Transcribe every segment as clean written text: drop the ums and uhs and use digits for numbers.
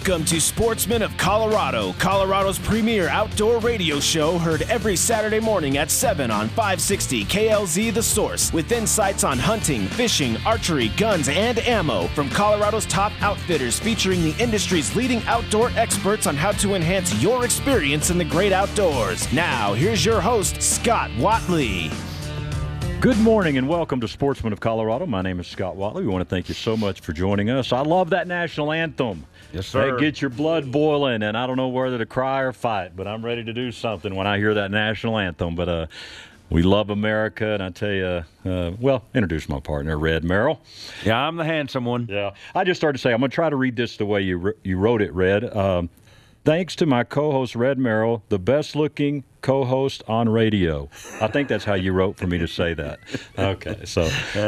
Welcome to Sportsman of Colorado, Colorado's premier outdoor radio show, heard every Saturday morning at 7 on 560 KLZ The Source, with insights on hunting, fishing, archery, guns, and ammo from Colorado's top outfitters, featuring the industry's leading outdoor experts on how to enhance your experience in the great outdoors. Now, here's your host, Scott Watley. Good morning and welcome to Sportsman of Colorado. My name is Scott Watley. We want to thank you so much for joining us. I love that national anthem. Yes, sir. It gets your blood boiling, and I don't know whether to cry or fight, but I'm ready to do something when I hear that national anthem. But we love America, and I tell you, introduce my partner, Red Merrill. Yeah, I'm the handsome one. Yeah. I just started to say, I'm going to try to read this the way you wrote it, Red. Thanks to my co-host, Red Merrill, the best-looking co-host on radio. I think that's how you wrote for me to say that. Okay, so.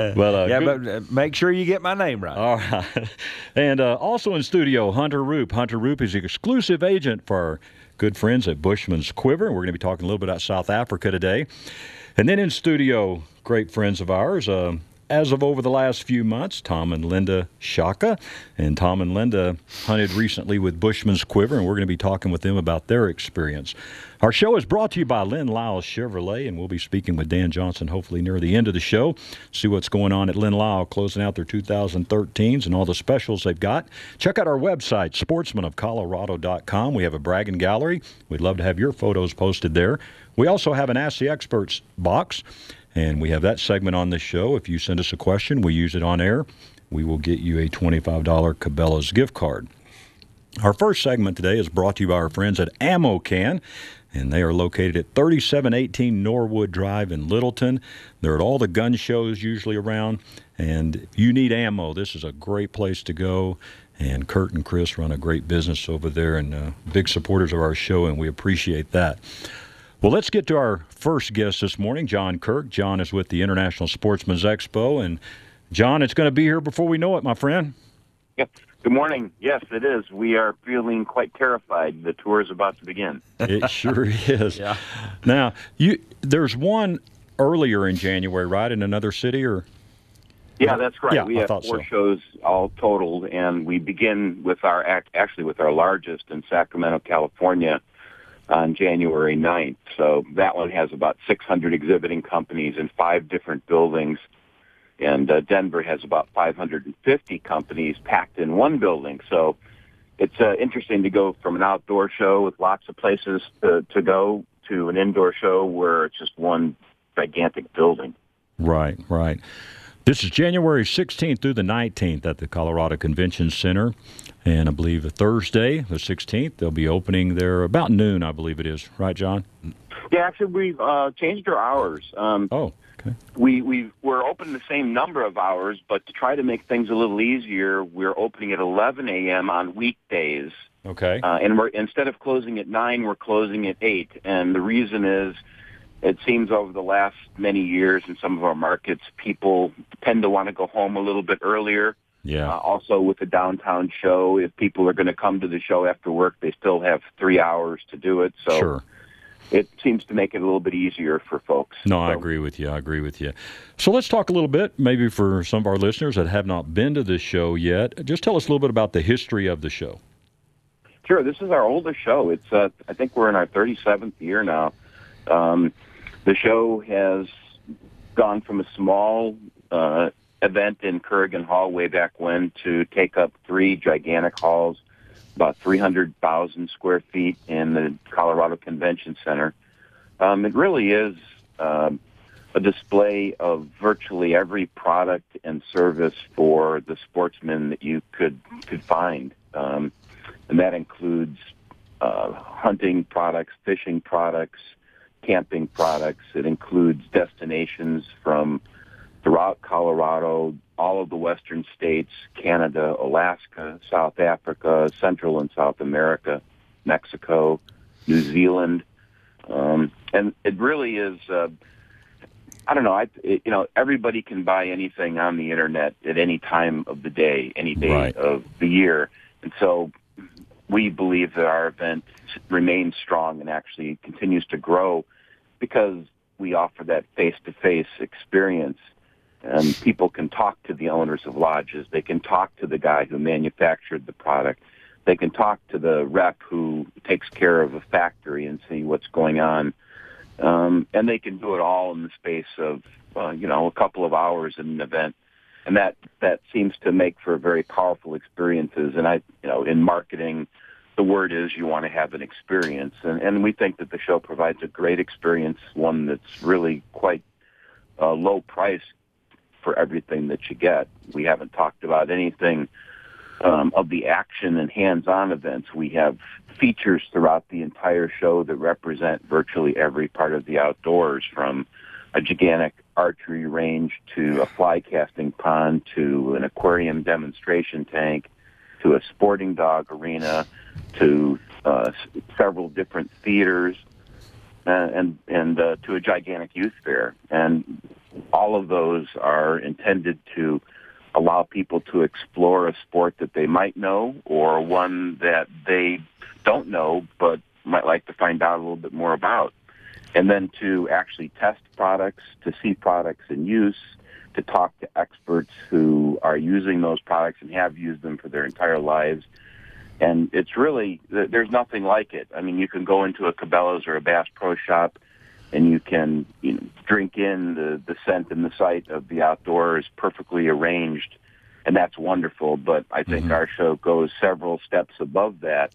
But make sure you get my name right. All right. And also in studio, Hunter Roop. Hunter Roop is the exclusive agent for our good friends at Bushman's Quiver, and we're going to be talking a little bit about South Africa today. And then in studio, great friends of ours, as of over the last few months, Tom and Linda Shaka. And Tom and Linda hunted recently with Bushman's Quiver, and we're going to be talking with them about their experience. Our show is brought to you by Lynn Lyle Chevrolet, and we'll be speaking with Dan Johnson hopefully near the end of the show. See what's going on at Lynn Lyle, closing out their 2013s and all the specials they've got. Check out our website, sportsmanofcolorado.com. We have a bragging gallery. We'd love to have your photos posted there. We also have an Ask the Experts box, and we have that segment on this show. If you send us a question, we use it on air. We will get you a $25 Cabela's gift card. Our first segment today is brought to you by our friends at Ammo Can, and they are located at 3718 Norwood Drive in Littleton. They're at all the gun shows usually around, and if you need ammo, this is a great place to go. And Kurt and Chris run a great business over there, and big supporters of our show, and we appreciate that. Well, let's get to our first guest this morning, John Kirk. John is with the International Sportsman's Expo. And, John, it's going to be here before we know it, my friend. Yep. Good morning. Yes, it is. We are feeling quite terrified. The tour is about to begin. It sure is. Yeah. Now, there's one earlier in January, right, in another city? Or? Yeah, that's right. Yeah, we have four shows all totaled, and we begin with our largest in Sacramento, California, on January 9th. So that one has about 600 exhibiting companies in 5 different buildings. And Denver has about 550 companies packed in one building. So it's interesting to go from an outdoor show with lots of places to go to an indoor show where it's just one gigantic building. Right, right. This is January 16th through the 19th at the Colorado Convention Center. And I believe Thursday, the 16th, they'll be opening there about noon, I believe it is. Right, John? Yeah, actually, we've changed our hours. Okay. We're open the same number of hours, but to try to make things a little easier, we're opening at 11 a.m. on weekdays. Okay. And instead of closing at 9, we're closing at 8. And the reason is, it seems over the last many years in some of our markets, people tend to want to go home a little bit earlier. Yeah. Also, with the downtown show, if people are going to come to the show after work, they still have 3 hours to do it. So sure. It seems to make it a little bit easier for folks. No, I agree with you. So let's talk a little bit, maybe for some of our listeners that have not been to this show yet. Just tell us a little bit about the history of the show. Sure. This is our oldest show. It's I think we're in our 37th year now. The show has gone from a small event in Kurgan Hall way back when to take up 3 gigantic halls, about 300,000 square feet in the Colorado Convention Center. It really is a display of virtually every product and service for the sportsman that you could find. And that includes hunting products, fishing products, camping products. It includes destinations from throughout Colorado, all of the western states, Canada, Alaska, South Africa, Central and South America, Mexico, New Zealand. And it really is, I don't know, everybody can buy anything on the Internet at any time of the day, any day right. of the year. And so we believe that our event remains strong and actually continues to grow because we offer that face-to-face experience. And people can talk to the owners of lodges. They can talk to the guy who manufactured the product. they can talk to the rep who takes care of a factory and see what's going on. And they can do it all in the space of, a couple of hours in an event. And that seems to make for very powerful experiences. And in marketing, the word is you want to have an experience. And we think that the show provides a great experience, one that's really quite low price for everything that you get. We haven't talked about anything of the action and hands-on events. We have features throughout the entire show that represent virtually every part of the outdoors, from a gigantic archery range to a fly casting pond to an aquarium demonstration tank to a sporting dog arena to several different theaters and to a gigantic youth fair. And all of those are intended to allow people to explore a sport that they might know or one that they don't know but might like to find out a little bit more about. And then to actually test products, to see products in use, to talk to experts who are using those products and have used them for their entire lives. And it's really, there's nothing like it. I mean, you can go into a Cabela's or a Bass Pro Shop and you can drink in the scent and the sight of the outdoors, perfectly arranged, and that's wonderful. But I think our show goes several steps above that.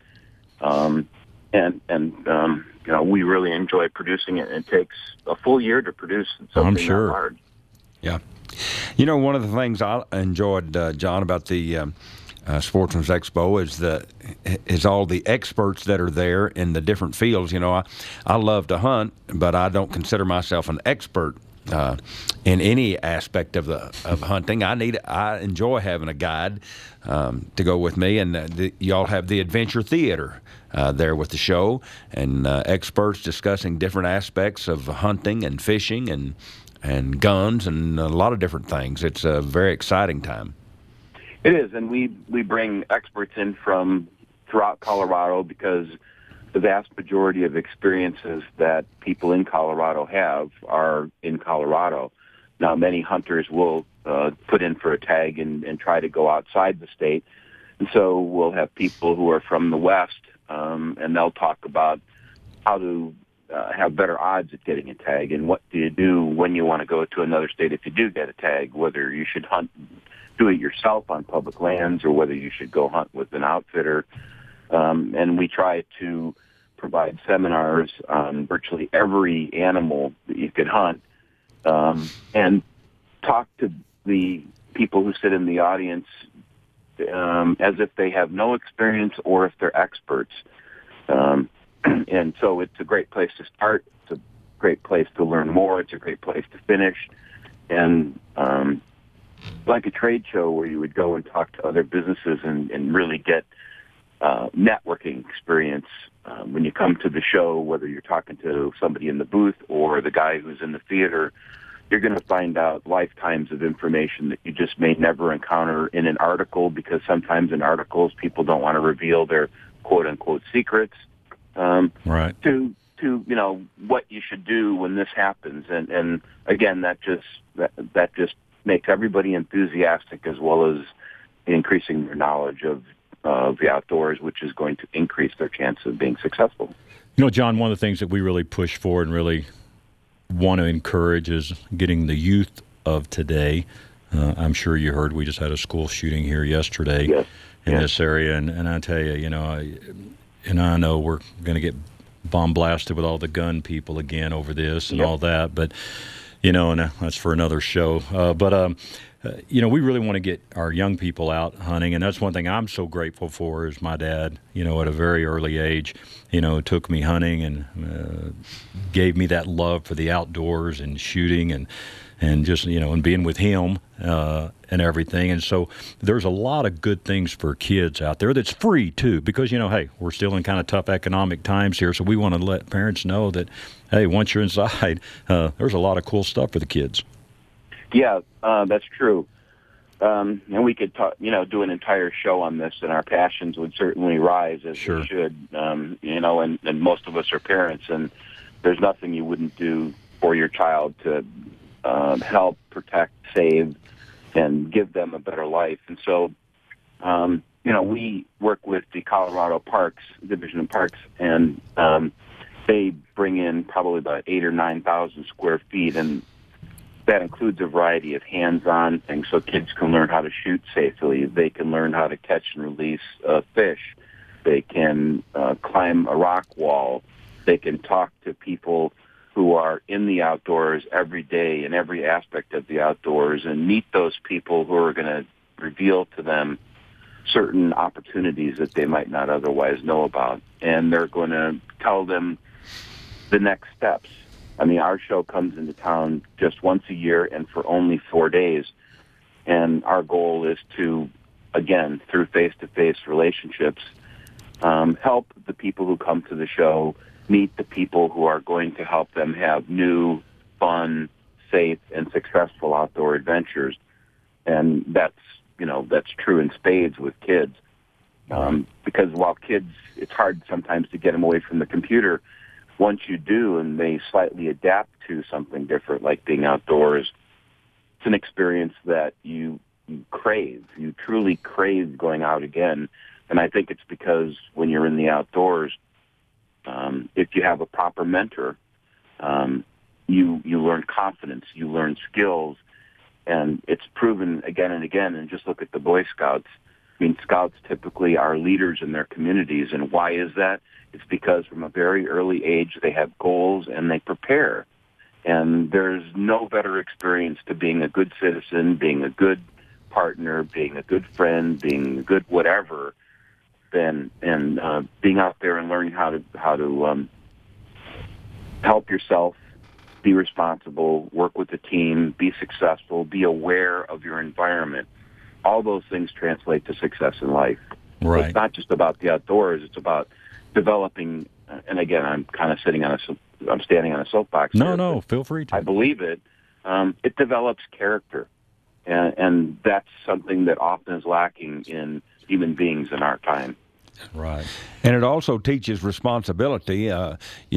We really enjoy producing it. It takes a full year to produce something that large. Yeah. One of the things I enjoyed, John, about the Sportsman's Expo is all the experts that are there in the different fields. I love to hunt, but I don't consider myself an expert in any aspect of hunting. I enjoy having a guide to go with me, and y'all have the Adventure Theater there with the show, and experts discussing different aspects of hunting and fishing and guns and a lot of different things. It's a very exciting time. It is, and we bring experts in from throughout Colorado because the vast majority of experiences that people in Colorado have are in Colorado. Now, many hunters will put in for a tag and try to go outside the state, and so we'll have people who are from the West, and they'll talk about how to have better odds at getting a tag and what do you do when you want to go to another state if you do get a tag, whether you should do it yourself on public lands or whether you should go hunt with an outfitter. And we try to provide seminars on virtually every animal that you could hunt and talk to the people who sit in the audience as if they have no experience or if they're experts. And so it's a great place to start. It's a great place to learn more. It's a great place to finish. And like a trade show where you would go and talk to other businesses and really get networking experience. When you come to the show, whether you're talking to somebody in the booth or the guy who's in the theater, you're going to find out lifetimes of information that you just may never encounter in an article, because sometimes in articles people don't want to reveal their quote-unquote secrets. Right. To what you should do when this happens, and again, that just makes everybody enthusiastic, as well as increasing their knowledge of the outdoors, which is going to increase their chance of being successful. John, one of the things that we really push for and really want to encourage is getting the youth of today. I'm sure you heard we just had a school shooting here yesterday in this area, and I tell you, I know we're going to get bomb blasted with all the gun people again over this and all that, but and that's for another show. We really want to get our young people out hunting, and that's one thing I'm so grateful for is my dad, at a very early age, took me hunting and gave me that love for the outdoors and shooting and just, and being with him and everything. And so there's a lot of good things for kids out there that's free, too, because, hey, we're still in kind of tough economic times here, so we want to let parents know that, hey, once you're inside, there's a lot of cool stuff for the kids. Yeah, that's true. And we could do an entire show on this, and our passions would certainly rise as they should. And most of us are parents, and there's nothing you wouldn't do for your child to help, protect, save, and give them a better life. And so we work with the Colorado Parks, Division of Parks, and they bring in probably about 8,000 or 9,000 square feet, and that includes a variety of hands-on things, so kids can learn how to shoot safely. They can learn how to catch and release fish. They can climb a rock wall. They can talk to people who are in the outdoors every day in every aspect of the outdoors and meet those people who are going to reveal to them certain opportunities that they might not otherwise know about. And they're going to tell them the next steps. I mean, our show comes into town just once a year and for only 4 days. And our goal is to, again, through face-to-face relationships, help the people who come to the show meet the people who are going to help them have new, fun, safe, and successful outdoor adventures. And that's true in spades with kids. Because while kids, it's hard sometimes to get them away from the computer. Once you do and they slightly adapt to something different, like being outdoors, it's an experience that you crave. You truly crave going out again. And I think it's because when you're in the outdoors, if you have a proper mentor, you learn confidence, you learn skills, and it's proven again and again. And just look at the Boy Scouts. I mean, Scouts typically are leaders in their communities, and why is that? It's because from a very early age they have goals and they prepare. And there's no better experience to being a good citizen, being a good partner, being a good friend, being a good whatever, than being out there and learning how to help yourself, be responsible, work with the team, be successful, be aware of your environment. All those things translate to success in life. Right. So it's not just about the outdoors; it's about developing. And again, I'm kind of standing on a soapbox. No, feel free to. I believe it. It develops character, and that's something that often is lacking in human beings in our time. Right. And it also teaches responsibility. The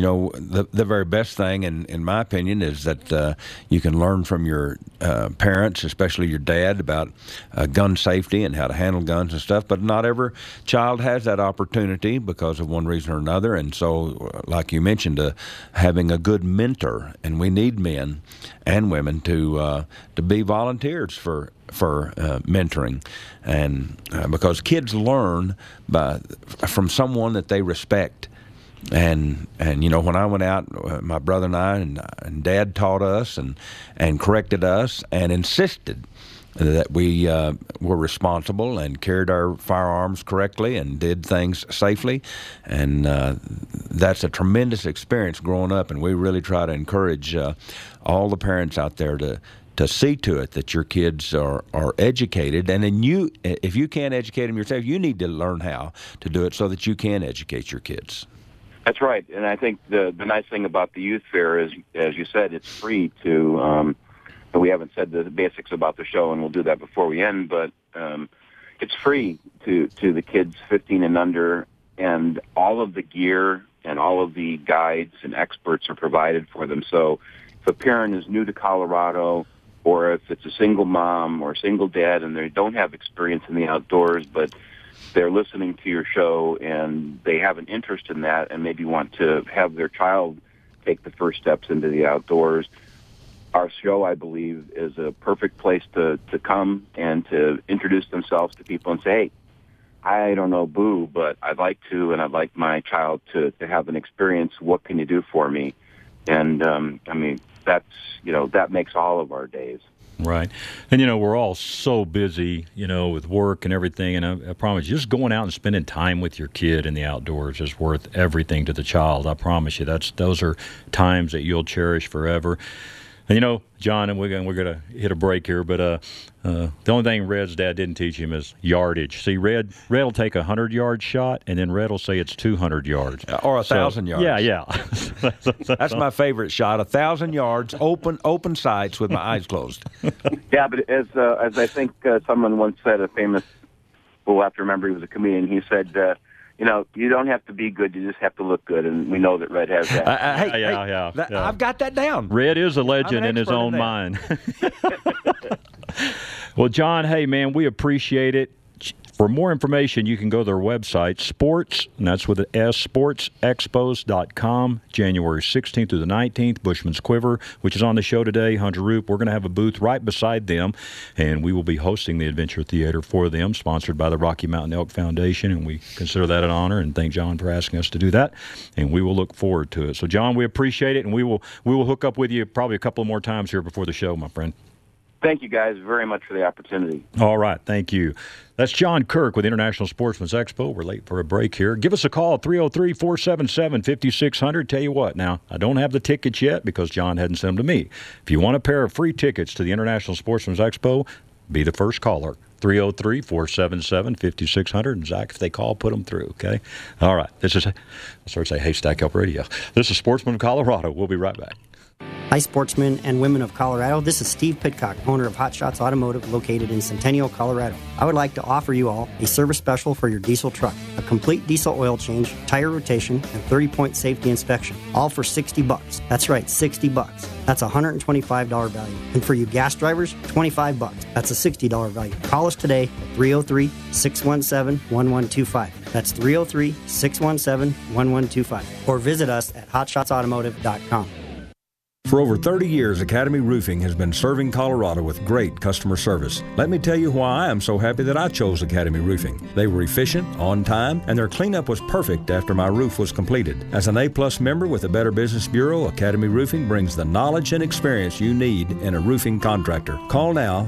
very best thing, in my opinion, is that you can learn from your parents, especially your dad, about gun safety and how to handle guns and stuff. But not every child has that opportunity because of one reason or another. And so, like you mentioned, having a good mentor, and we need men and women to be volunteers for mentoring, and because kids learn from someone that they respect, and when I went out, my brother and I and Dad taught us and corrected us and insisted that we were responsible and carried our firearms correctly and did things safely, and that's a tremendous experience growing up, and we really try to encourage all the parents out there to see to it that your kids are educated, and then if you can't educate them yourself, you need to learn how to do it so that you can educate your kids. That's right, and I think the nice thing about the youth fair is, as you said, it's free to. We haven't said the basics about the show, and we'll do that before we end. But it's free to the kids 15 and under, and all of the gear and all of the guides and experts are provided for them. So if a parent is new to Colorado, or if it's a single mom or a single dad and they don't have experience in the outdoors, but they're listening to your show and they have an interest in that and maybe want to have their child take the first steps into the outdoors, our show, I believe, is a perfect place to come and to introduce themselves to people and say, hey, I don't know Boo, but I'd like to, and I'd like my child to have an experience. What can you do for me? And, that makes all of our days. Right. And, we're all so busy, with work and everything. And I promise you, just going out and spending time with your kid in the outdoors is worth everything to the child. I promise you, those are times that you'll cherish forever. And, John, and we're going to hit a break here, but the only thing Red's dad didn't teach him is yardage. See, Red will take a 100-yard shot, and then Red will say it's 200 yards. Or 1,000 yards. Yeah. That's my favorite shot, 1,000 yards, open sights with my eyes closed. Yeah, but as I think someone once said, a famous, we'll have to remember he was a comedian, he said, you don't have to be good, you just have to look good, and we know that Red has that. Yeah. I've got that down. Red is a legend in his own mind. Well, John, hey, man, we appreciate it. For more information, you can go to their website, sports, and that's with an S, sportsexpos.com, January 16th through the 19th. Bushman's Quiver, which is on the show today, Hunter Roop. We're going to have a booth right beside them, and we will be hosting the Adventure Theater for them, sponsored by the Rocky Mountain Elk Foundation, and we consider that an honor, and thank John for asking us to do that, and we will look forward to it. So, John, we appreciate it, and we will hook up with you probably a couple more times here before the show, my friend. Thank you guys very much for the opportunity. All right, thank you. That's John Kirk with International Sportsman's Expo. We're late for a break here. Give us a call, 303-477-5600. Tell you what, now, I don't have the tickets yet because John hadn't sent them to me. If you want a pair of free tickets to the International Sportsman's Expo, be the first caller. 303-477-5600. And, Zach, if they call, put them through, okay? All right. This is, Haystack Help Radio. This is Sportsman of Colorado. We'll be right back. Hi, sportsmen and women of Colorado. This is Steve Pitcock, owner of Hot Shots Automotive, located in Centennial, Colorado. I would like to offer you all a service special for your diesel truck, a complete diesel oil change, tire rotation, and 30-point safety inspection, all for $60. That's right, $60. That's a $125 value. And for you gas drivers, $25. That's a $60 value. Call us today at 303-617-1125. That's 303-617-1125. Or visit us at hotshotsautomotive.com. For over 30 years, Academy Roofing has been serving Colorado with great customer service. Let me tell you why I am so happy that I chose Academy Roofing. They were efficient, on time, and their cleanup was perfect after my roof was completed. As an A-plus member with the Better Business Bureau, Academy Roofing brings the knowledge and experience you need in a roofing contractor. Call now,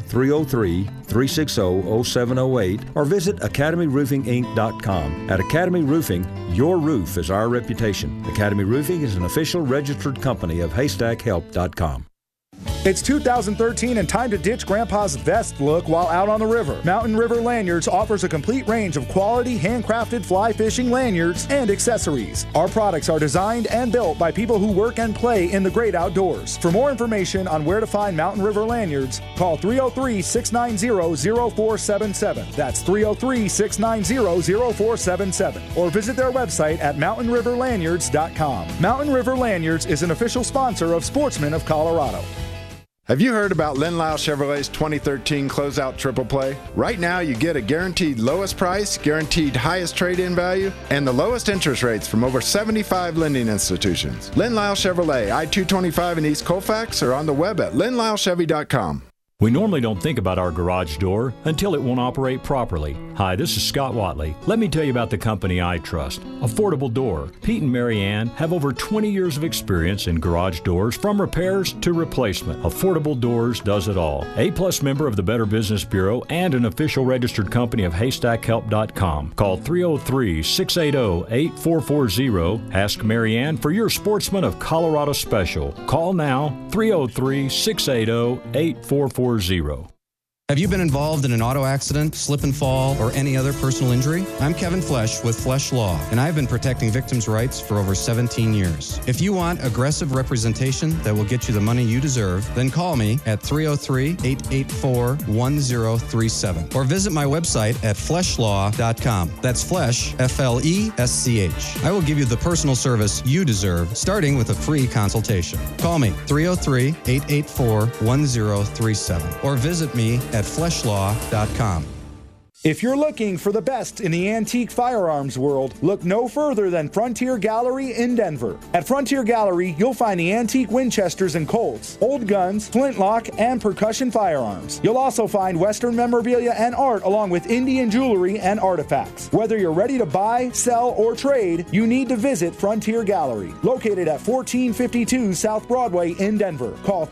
303-360-0708, or visit academyroofinginc.com. At Academy Roofing, your roof is our reputation. Academy Roofing is an official registered company of HaystackHelp.com. It's 2013 and time to ditch Grandpa's vest look while out on the river. Mountain River Lanyards offers a complete range of quality, handcrafted fly fishing lanyards and accessories. Our products are designed and built by people who work and play in the great outdoors. For more information on where to find Mountain River Lanyards, call 303-690-0477. That's 303-690-0477. Or visit their website at mountainriverlanyards.com. Mountain River Lanyards is an official sponsor of Sportsmen of Colorado. Have you heard about Len Lyle Chevrolet's 2013 Closeout Triple Play? Right now, you get a guaranteed lowest price, guaranteed highest trade-in value, and the lowest interest rates from over 75 lending institutions. Len Lyle Chevrolet, I-225 in East Colfax, or on the web at lenlylechevy.com. We normally don't think about our garage door until it won't operate properly. Hi, this is Scott Watley. Let me tell you about the company I trust, Affordable Door. Pete and Mary Ann have over 20 years of experience in garage doors, from repairs to replacement. Affordable Doors does it all. A-plus member of the Better Business Bureau and an official registered company of HaystackHelp.com. Call 303-680-8440. Ask Mary Ann for your Sportsman of Colorado special. Call now, 303-680-8440. Have you been involved in an auto accident, slip and fall, or any other personal injury? I'm Kevin Flesh with Flesh Law, and I've been protecting victims' rights for over 17 years. If you want aggressive representation that will get you the money you deserve, then call me at 303-884-1037 or visit my website at fleshlaw.com. That's Flesh, F-L-E-S-C-H. I will give you the personal service you deserve, starting with a free consultation. Call me 303-884-1037 or visit me at fleshlaw.com. If you're looking for the best in the antique firearms world, look no further than Frontier Gallery in Denver. At Frontier Gallery, you'll find the antique Winchesters and Colts, old guns, flintlock, and percussion firearms. You'll also find Western memorabilia and art, along with Indian jewelry and artifacts. Whether you're ready to buy, sell, or trade, you need to visit Frontier Gallery, located at 1452 South Broadway in Denver. Call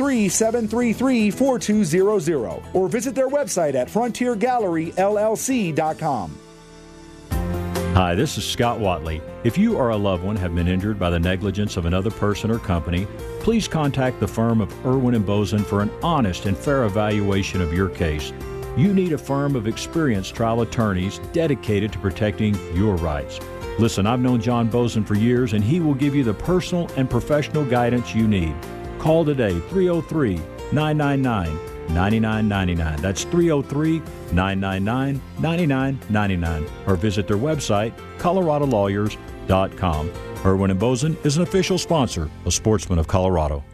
303-733-4200 or visit their website at frontiergalleryllc.com. Hi, this is Scott Watley. If you or a loved one have been injured by the negligence of another person or company, please contact the firm of Irwin & Bozen for an honest and fair evaluation of your case. You need a firm of experienced trial attorneys dedicated to protecting your rights. Listen, I've known John Bozen for years, and he will give you the personal and professional guidance you need. Call today, 303-999-9999. That's 303-999-9999. Or visit their website, coloradolawyers.com. Irwin & Bozen is an official sponsor of Sportsmen of Colorado.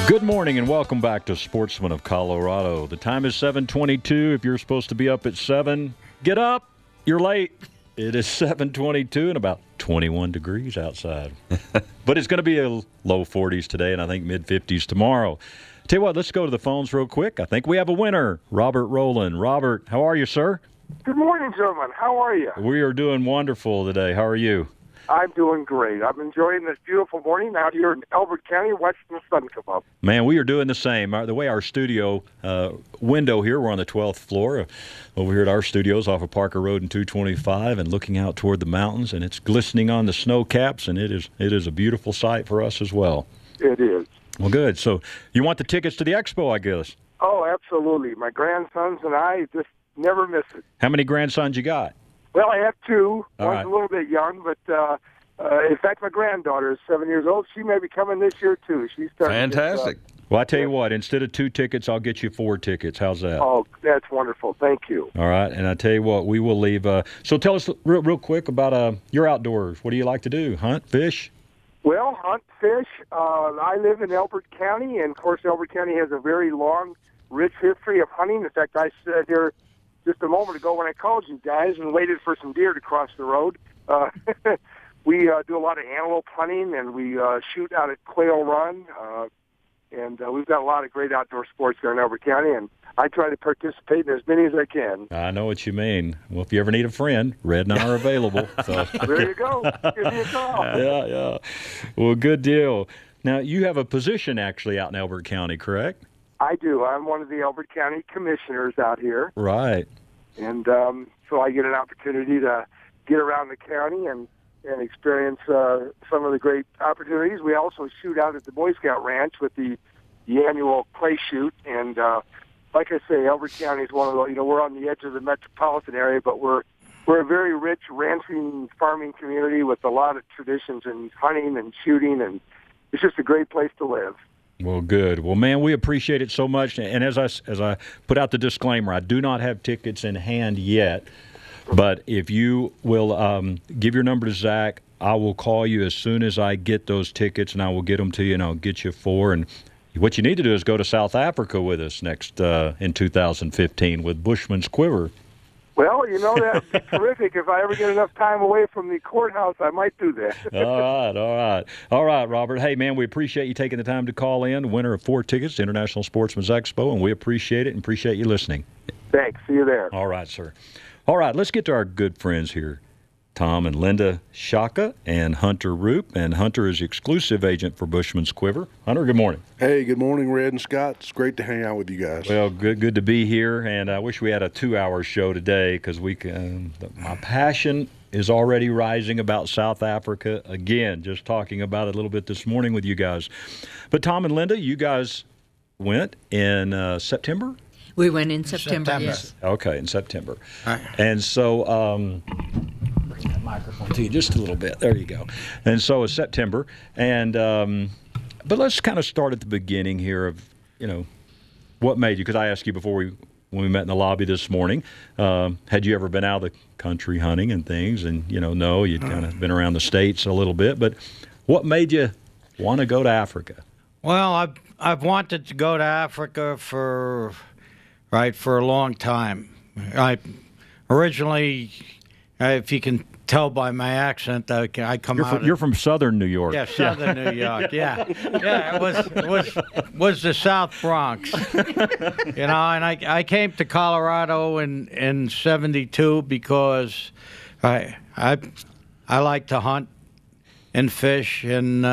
Good morning and welcome back to Sportsman of Colorado. The time is 7:22. If you're supposed to be up at 7, get up. You're late. It is 7:22 and about 21 degrees outside. But it's going to be a low 40s today and I think mid-50s tomorrow. Tell you what, let's go to the phones real quick. I think we have a winner, Robert Rowland. Robert, how are you, sir? Good morning, gentlemen. How are you? We are doing wonderful today. How are you? I'm doing great. I'm enjoying this beautiful morning out here in Elbert County watching the sun come up. Man, we are doing the same. The way our studio window here, we're on the 12th floor over here at our studios off of Parker Road and 225 and looking out toward the mountains, and it's glistening on the snow caps, and it is a beautiful sight for us as well. It is. Well, good. So you want the tickets to the expo, I guess? Oh, absolutely. My grandsons and I just never miss it. How many grandsons you got? Well, I have two. All One's right. a little bit young, but in fact, my granddaughter is 7 years old. She may be coming this year, too. She's starting to Fantastic. Well, I tell you what, instead of 2 tickets, I'll get you 4 tickets. How's that? Oh, that's wonderful. Thank you. All right, and I tell you what, we will leave. So tell us real quick about your outdoors. What do you like to do? Hunt, fish? Well, hunt, fish. I live in Elbert County, and, of course, Elbert County has a very long, rich history of hunting. In fact, I sat here just a moment ago when I called you guys and waited for some deer to cross the road. We do a lot of antelope hunting, and we shoot out at Quail Run, and we've got a lot of great outdoor sports here in Elbert County, and I try to participate in as many as I can. I know what you mean. Well, if you ever need a friend, Red and I are available. So. There you go. Give me a call. Yeah. Well, good deal. Now, you have a position actually out in Elbert County, correct? I do. I'm one of the Elbert County commissioners out here. Right. And so I get an opportunity to get around the county and experience some of the great opportunities. We also shoot out at the Boy Scout Ranch with the annual clay shoot. And like I say, Elbert County is one of the, we're on the edge of the metropolitan area, but we're a very rich ranching, farming community with a lot of traditions in hunting and shooting, and it's just a great place to live. Well, good. Well, man, we appreciate it so much. And as I put out the disclaimer, I do not have tickets in hand yet. But if you will give your number to Zach, I will call you as soon as I get those tickets, and I will get them to you, and I'll get you 4. And what you need to do is go to South Africa with us next in 2015 with Bushman's Quiver. Well, that would be terrific. If I ever get enough time away from the courthouse, I might do that. All right, Robert. Hey, man, we appreciate you taking the time to call in, winner of 4 tickets to International Sportsman's Expo, and we appreciate it and appreciate you listening. Thanks. See you there. All right, sir. All right, let's get to our good friends here, Tom and Linda Shaka and Hunter Roop. And Hunter is the exclusive agent for Bushman's Quiver. Hunter, good morning. Hey, good morning, Red and Scott. It's great to hang out with you guys. Well, good to be here, and I wish we had a 2-hour show today because my passion is already rising about South Africa. Again, just talking about it a little bit this morning with you guys. But Tom and Linda, you guys went in September? We went in September. Yes. Okay, in September. All right. And so, bring that microphone to you just a little bit. There you go. And so it's September. And but let's kind of start at the beginning here of, what made you, because I asked you before when we met in the lobby this morning, had you ever been out of the country hunting and things? And, no, you'd kind of been around the States a little bit. But what made you want to go to Africa? Well, I've wanted to go to Africa for a long time. I originally, if you can tell by my accent, I come out. You're from Southern New York. Yeah, Southern New York. Yeah. It was the South Bronx. And I came to Colorado in '72 because I like to hunt and fish, and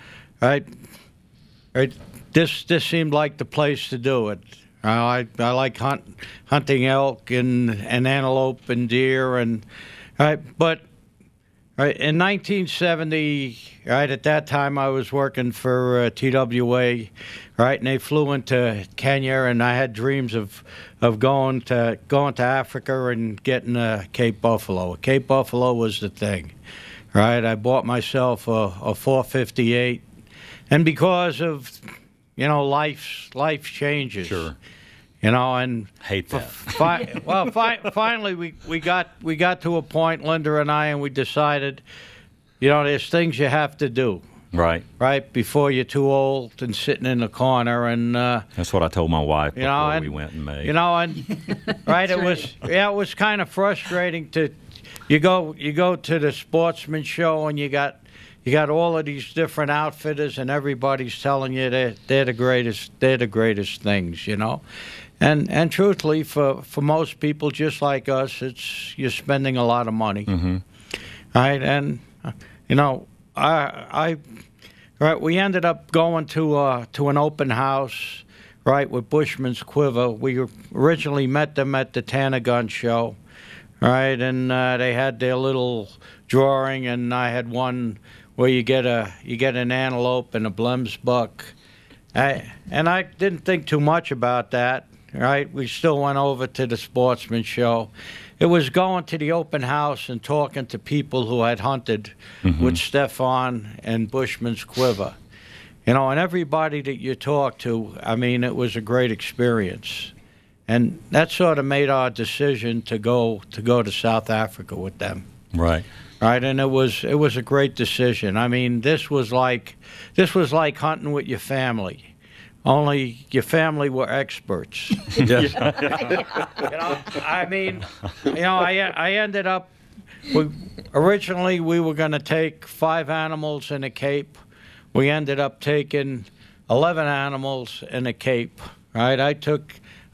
this seemed like the place to do it. I like hunting elk and antelope and deer, but in 1970, at that time I was working for TWA, and they flew into Kenya, and I had dreams of going to Africa and getting a Cape Buffalo. A Cape Buffalo was the thing, right? I bought myself a 458, and because of life changes. Sure. And hate that. Finally we got to a point, Linda and I, and we decided, there's things you have to do. right before you're too old and sitting in the corner. And that's what I told my wife before we went in May. You know, and right, it was kind of frustrating to you go to the sportsman show and you got all of these different outfitters and everybody's telling you they're the greatest things, you know. And truthfully, for most people just like us, you're spending a lot of money, right? And you know, we ended up going to an open house, right, with Bushman's Quiver. We originally met them at the Tanner Gun Show, right, and they had their little drawing, and I had one where you get an antelope and a Blem's buck, and I didn't think too much about that. Right, we still went over to the sportsman show. It was going to the open house and talking to people who had hunted with Stefan and Bushman's Quiver. You know, and everybody that you talk to, I mean, it was a great experience. And that sort of made our decision to go to South Africa with them. Right. Right, and it was a great decision. I mean, this was like hunting with your family. Only your family were experts. Yes. You know, I mean, you know, I ended up. Originally, we were going to take 5 animals in a Cape. We ended up taking 11 animals in a Cape. Right, I took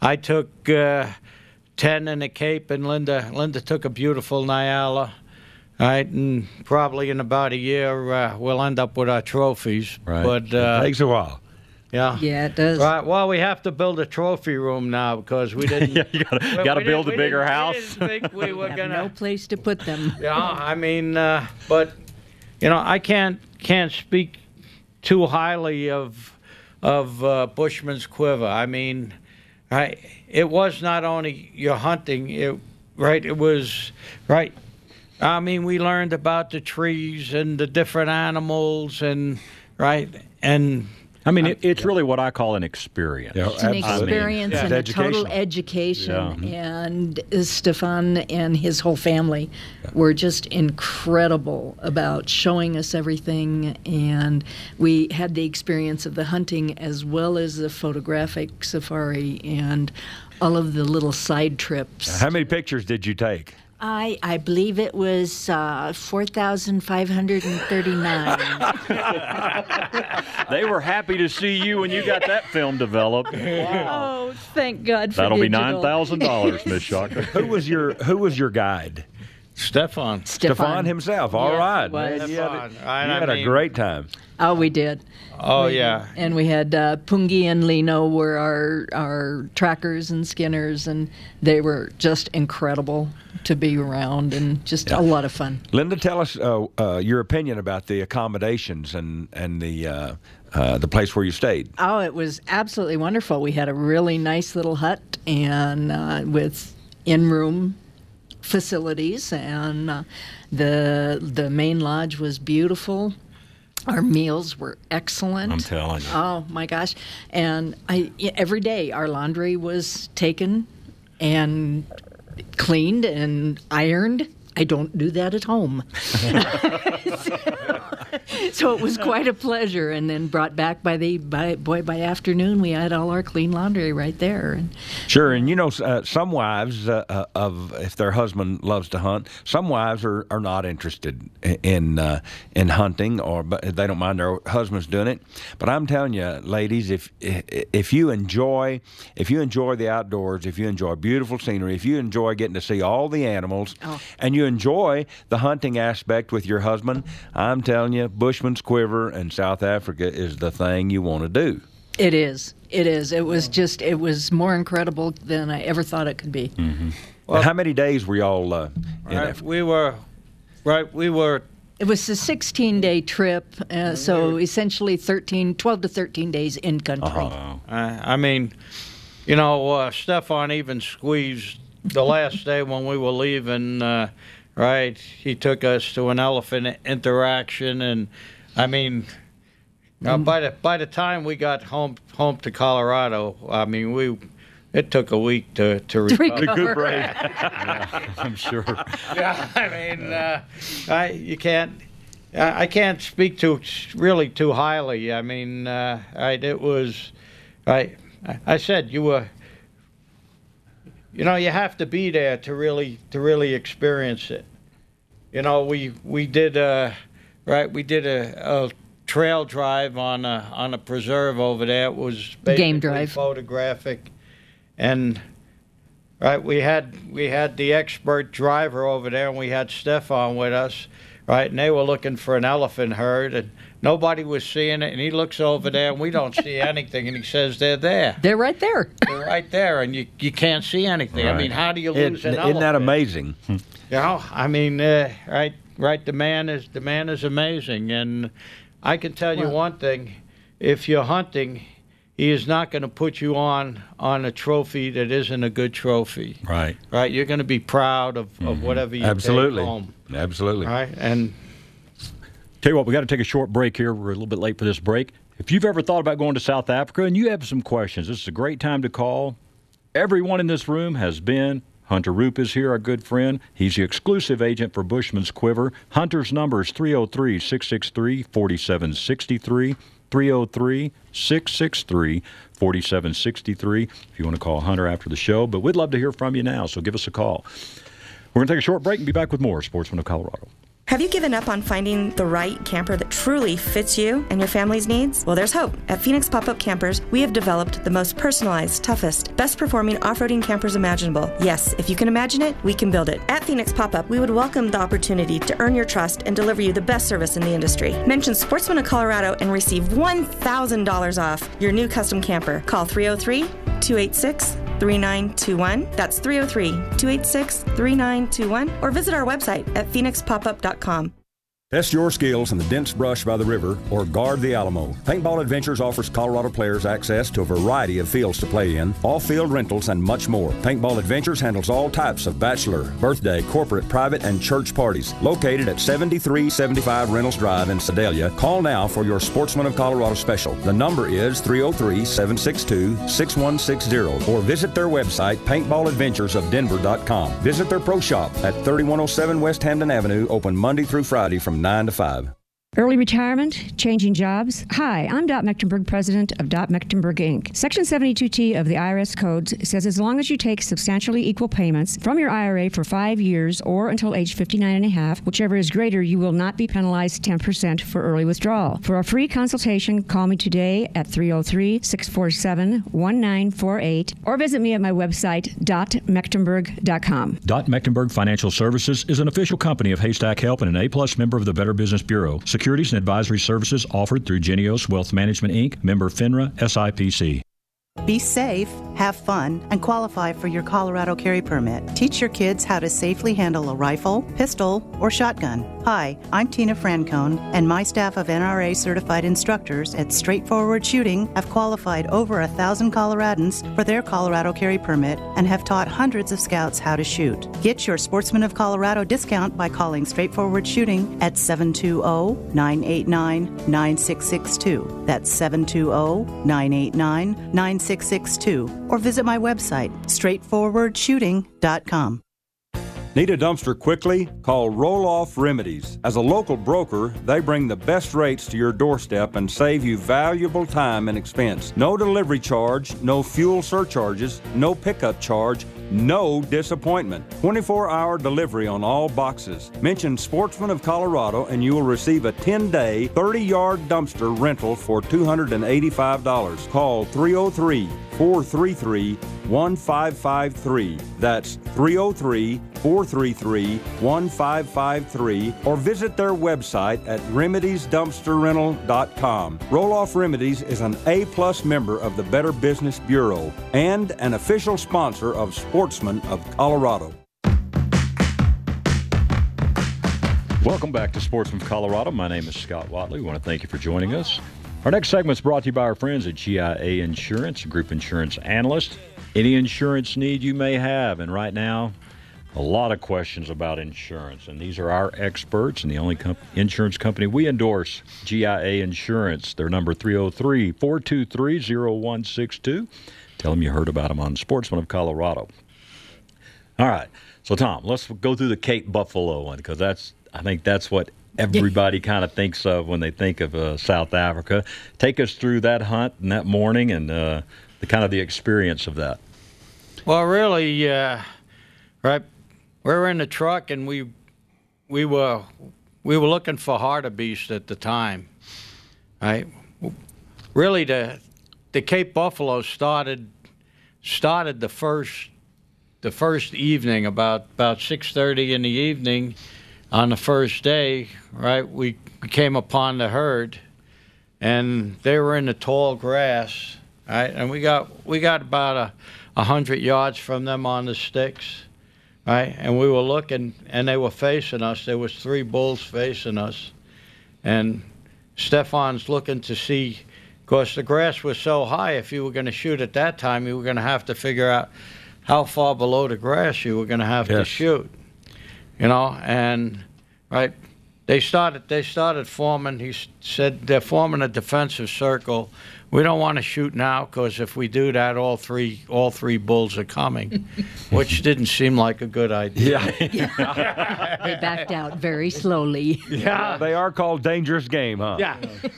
10 in a Cape, and Linda took a beautiful Nyala. Right, and probably in about a year we'll end up with our trophies. Right, but it takes a while. Yeah, it does. Right. Well, we have to build a trophy room now because we didn't. Yeah, you got to build a bigger house. We didn't think we were Have gonna. no place to put them. Yeah, I mean, but you know, I can't speak too highly of Bushman's Quiver. I mean, it was not only your hunting. It was right. I mean, we learned about the trees and the different animals and and. I mean, it's really what I call an experience. It's an experience and a total education. Yeah. And Stefan and his whole family were just incredible about showing us everything. And we had the experience of the hunting as well as the photographic safari and all of the little side trips. How many pictures did you take? I believe it was 4,539. They were happy to see you when you got that film developed. Wow. Oh, thank God for That'll digital. be $9,000, Miss Shocker. Who was your guide? Stefan himself. All right. Was. You had a great time. Oh, we did. Oh, yeah. And we had Pungi and Lino were our trackers and skinners, and they were just incredible to be around and just a lot of fun. Linda, tell us your opinion about the accommodations and the place where you stayed. Oh, it was absolutely wonderful. We had a really nice little hut and with in-room facilities, and the main lodge was beautiful. Our meals were excellent. I'm telling you. Oh my gosh! And every day our laundry was taken and cleaned and ironed. I don't do that at home. So it was quite a pleasure, and then brought back by afternoon we had all our clean laundry right there. And sure, and you know, some wives if their husband loves to hunt, some wives are not interested in hunting, but they don't mind their husbands doing it. But I'm telling you, ladies, if you enjoy the outdoors, if you enjoy beautiful scenery, if you enjoy getting to see all the animals, and you enjoy the hunting aspect with your husband, I'm telling you, Bushman's Quiver in South Africa is the thing you want to do. It is. It was more incredible than I ever thought it could be. Mm-hmm. Well, how many days were y'all in Africa? We were. It was a 16-day trip, so essentially 12 to 13 days in country. I mean, you know, Stefan even squeezed the last day when we were leaving. Right, he took us to an elephant interaction, and I mean, by the time we got home to Colorado, I mean it took a week to recover. Yeah, I'm sure. Yeah, I mean, you can't I can't speak too highly. I mean, it was, I said you were, you have to be there to really experience it. We did a trail drive on a preserve over there. It was basically game drive, photographic, and we had the expert driver over there, and we had Stefan with us, and they were looking for an elephant herd, and nobody was seeing it, and he looks over there, and we don't see anything, and he says they're there. They're right there. They're right there, and you can't see anything. Right. I mean, how do you lose an elephant? Isn't that amazing? I mean, right. The man is amazing, and I can tell you one thing: if you're hunting, he is not going to put you on a trophy that isn't a good trophy. Right. Right. You're going to be proud of whatever you take home. Absolutely. Right. And tell you what, we got to take a short break here. We're a little bit late for this break. If you've ever thought about going to South Africa and you have some questions, this is a great time to call. Everyone in this room has been. Hunter Roop is here, our good friend. He's the exclusive agent for Bushman's Quiver. Hunter's number is 303-663-4763, 303-663-4763 if you want to call Hunter after the show. But we'd love to hear from you now, so give us a call. We're going to take a short break and be back with more Sportsman of Colorado. Have you given up on finding the right camper that truly fits you and your family's needs? Well, there's hope. At Phoenix Pop-Up Campers, we have developed the most personalized, toughest, best-performing off-roading campers imaginable. Yes, if you can imagine it, we can build it. At Phoenix Pop-Up, we would welcome the opportunity to earn your trust and deliver you the best service in the industry. Mention Sportsman of Colorado and receive $1,000 off your new custom camper. Call 303-286-3921. That's 303-286-3921. Or visit our website at phoenixpopup.com. Test your skills in the dense brush by the river or guard the Alamo. Paintball Adventures offers Colorado players access to a variety of fields to play in, off-field rentals, and much more. Paintball Adventures handles all types of bachelor, birthday, corporate, private, and church parties. Located at 7375 Reynolds Drive in Sedalia, call now for your Sportsman of Colorado special. The number is 303-762-6160 or visit their website, paintballadventuresofdenver.com. Visit their pro shop at 3107 West Hampton Avenue, open Monday through Friday from 9 to 5. Early retirement, changing jobs. Hi, I'm Dot Mecklenburg, president of Dot Mecklenburg, Inc. Section 72T of the IRS Codes says as long as you take substantially equal payments from your IRA for 5 years or until age 59 and a half, whichever is greater, you will not be penalized 10% for early withdrawal. For a free consultation, call me today at 303-647-1948 or visit me at my website, dotmecklenburg.com. Dot Mecklenburg Financial Services is an official company of Haystack Help and an A-plus member of the Better Business Bureau. Securities and advisory services offered through Genios Wealth Management, Inc., member FINRA, SIPC. Be safe, have fun, and qualify for your Colorado carry permit. Teach your kids how to safely handle a rifle, pistol, or shotgun. Hi, I'm Tina Francone, and my staff of NRA certified instructors at Straightforward Shooting have qualified over 1,000 Coloradans for their Colorado carry permit and have taught hundreds of scouts how to shoot. Get your Sportsman of Colorado discount by calling Straightforward Shooting at 720-989-9662. That's 720-989-9662. Or visit my website, straightforwardshooting.com. Need a dumpster quickly? Call Roll Off Remedies. As a local broker, they bring the best rates to your doorstep and save you valuable time and expense. No delivery charge, no fuel surcharges, no pickup charge, no disappointment. 24-hour delivery on all boxes. Mention Sportsman of Colorado and you will receive a 10-day, 30-yard dumpster rental for $285. Call 303-433-1553. That's 303-433-1553 or visit their website at remediesdumpsterrental.com. Roll Off Remedies is an A-plus member of the Better Business Bureau and an official sponsor of Sportsman of Colorado. Welcome back to Sportsman of Colorado. My name is Scott Watley. We want to thank you for joining us. Our next segment is brought to you by our friends at GIA Insurance, group insurance analyst. Any insurance need you may have, and right now, a lot of questions about insurance, and these are our experts and the only insurance company we endorse, GIA Insurance. Their number 303-423-0162. Tell them you heard about them on Sportsman of Colorado. All right, so Tom, let's go through the Cape Buffalo one because I think that's what everybody kind of thinks of when they think of South Africa. Take us through that hunt and that morning and the kind of the experience of that. Well, really, right, we were in the truck and we were looking for hartebeest at the time, right? Really, the Cape Buffalo started the first evening about 6:30 in the evening on the first day, right? We came upon the herd, and they were in the tall grass, right? And we got about 100 yards from them on the sticks, right? And we were looking, and they were facing us. There was 3 bulls facing us, and Stefan's looking to see. Of course, the grass was so high, if you were going to shoot at that time, you were going to have to figure out how far below the grass you were going to have to shoot. And right, they started forming. He said they're forming a defensive circle. We don't want to shoot now because if we do that, all three bulls are coming, which didn't seem like a good idea. They backed out very slowly. Yeah, they are called dangerous game, huh? Yeah,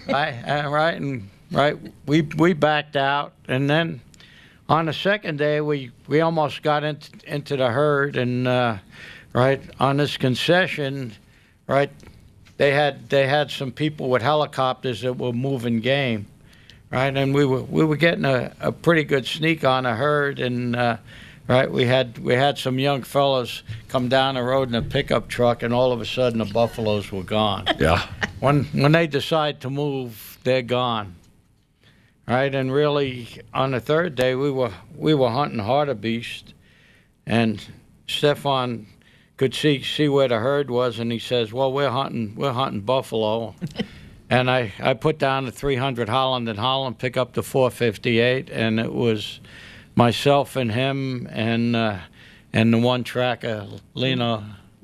right. We backed out, and then on the second day we almost got into the herd, and right on this concession, right, they had some people with helicopters that were moving game, right, and we were getting a pretty good sneak on the herd, and right, we had some young fellas come down the road in a pickup truck, and all of a sudden the buffaloes were gone. Yeah. When they decide to move, they're gone. Right, and really on the third day we were hunting hartebeest, and Stefan could see where the herd was, and he says, "Well, we're hunting buffalo," and I put down the 300 Holland and Holland, pick up the 458, and it was myself and him and the one tracker Lino.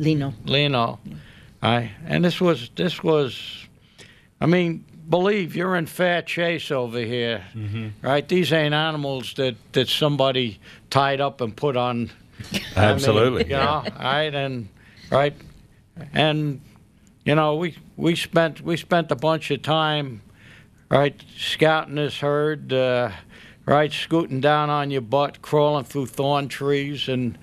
And this was, I mean, believe you're in fair chase over here, right? These ain't animals that somebody tied up and put on. Absolutely. Right, and we spent a bunch of time, right, scouting this herd, right, scooting down on your butt, crawling through thorn trees, and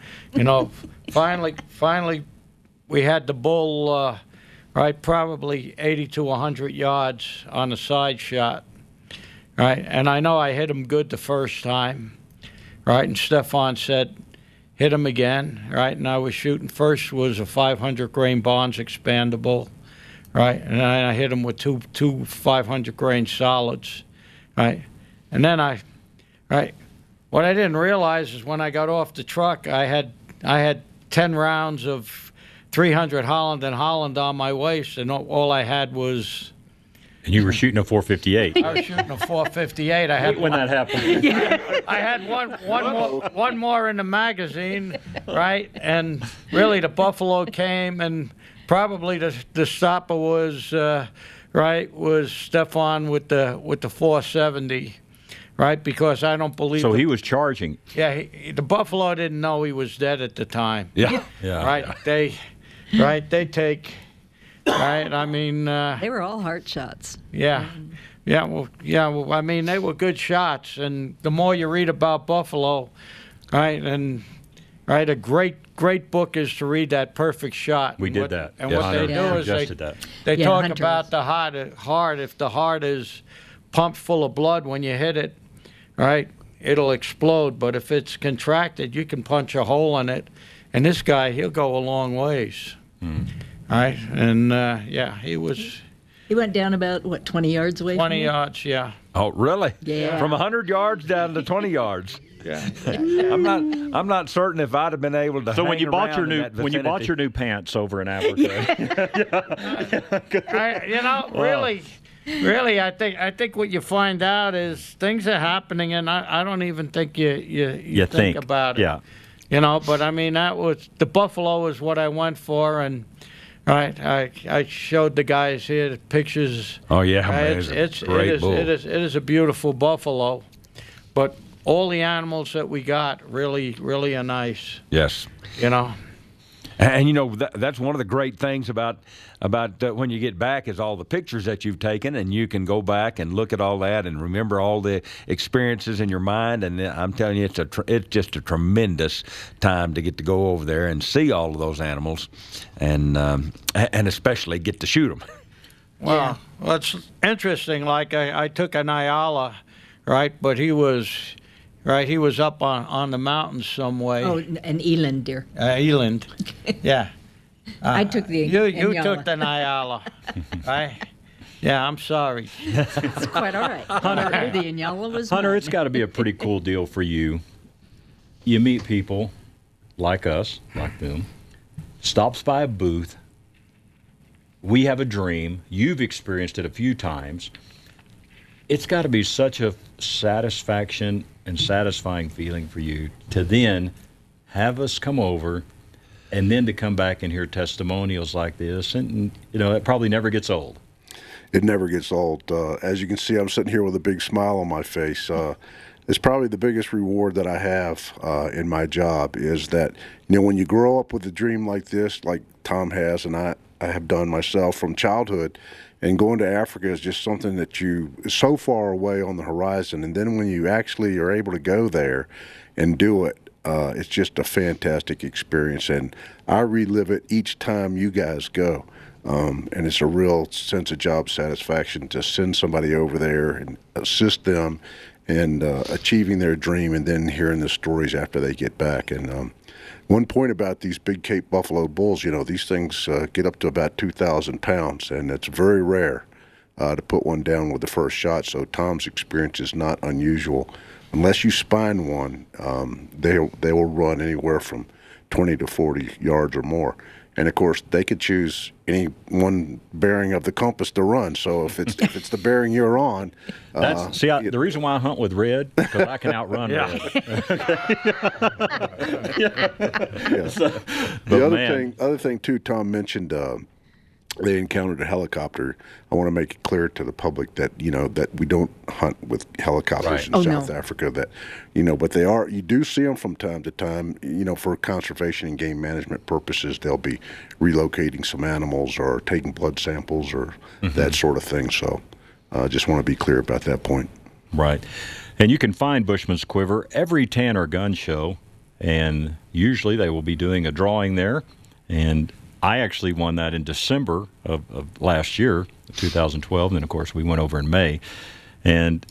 finally we had the bull. Right, probably 80 to 100 yards on a side shot, right? And I know I hit him good the first time, right? And Stefan said, hit him again, right? And I was shooting. First was a 500 grain Bonds expandable, right? And I hit him with two 500 grain solids, right? And then what I didn't realize is when I got off the truck, I had 10 rounds of 300 Holland and Holland on my waist, and all I had was. And you were shooting a 458. I was shooting a 458. I had when that happened. I had one more in the magazine, right? And really, the buffalo came, and probably the stopper was was Stefan with the 470. Right, because I don't believe. So he was charging. Yeah, the buffalo didn't know he was dead at the time. Yeah. Right, they take. Right, I mean. They were all heart shots. Yeah, Well, I mean, they were good shots, and the more you read about buffalo, right, and a great book is to read that Perfect Shot. We did that. And what they do is they talk Hunters. about the heart. If the heart is pumped full of blood when you hit it, right, it'll explode. But if it's contracted, you can punch a hole in it. And this guy, he'll go a long ways. Right? And, he was. He went down about, 20 yards away 20 from you? yards, yeah. Oh, really? Yeah. From 100 yards down to 20 yards. Yeah. I'm not certain if I'd have been able to. So when you bought your new pants over in Africa, Really, I think what you find out is things are happening, and I don't even think you think about it. Yeah. But I mean, that was the buffalo is what I went for, and right, I showed the guys here the pictures. Oh yeah, man, it's a great bull. It is a beautiful buffalo, but all the animals that we got really are nice. Yes. And that's one of the great things about when you get back is all the pictures that you've taken, and you can go back and look at all that and remember all the experiences in your mind. And I'm telling you, it's just a tremendous time to get to go over there and see all of those animals, and especially get to shoot them. Well, it's interesting. Like I took an Ayala, right? But he was up on the mountains some way. Oh, an eland deer. Eland, yeah. I took the You took the Ayala, right? Yeah, I'm sorry. It's quite all right. Hunter, the Inyala was Hunter, mine. it's got to be a pretty cool deal for you. You meet people like us, like them, stops by a booth. We have a dream. You've experienced it a few times. It's got to be such a satisfaction and satisfying feeling for you to then have us come over and then to come back and hear testimonials like this. And it probably never gets old. It never gets old. As you can see, I'm sitting here with a big smile on my face. It's probably the biggest reward that I have in my job is that, when you grow up with a dream like this, like Tom has and I have done myself from childhood, and going to Africa is just something that is so far away on the horizon. And then when you actually are able to go there and do it, it's just a fantastic experience. And I relive it each time you guys go. And it's a real sense of job satisfaction to send somebody over there and assist them in achieving their dream, and then hearing the stories after they get back. And one point about these big Cape Buffalo bulls, these things get up to about 2,000 pounds, and it's very rare to put one down with the first shot. So Tom's experience is not unusual. Unless you spine one, they will run anywhere from 20 to 40 yards or more. And of course, they could choose any one bearing of the compass to run. So if it's the bearing you're on, the reason why I hunt with Red, because I can outrun Red. Yes. The other thing too, Tom mentioned they encountered a helicopter. I want to make it clear to the public that that we don't hunt with helicopters in South Africa. That but they are. You do see them from time to time. For conservation and game management purposes, they'll be relocating some animals or taking blood samples or that sort of thing. So, I just want to be clear about that point. Right, and you can find Bushman's Quiver every Tanner Gun Show, and usually they will be doing a drawing there, and I actually won that in December of last year, 2012, and then, of course, we went over in May. And,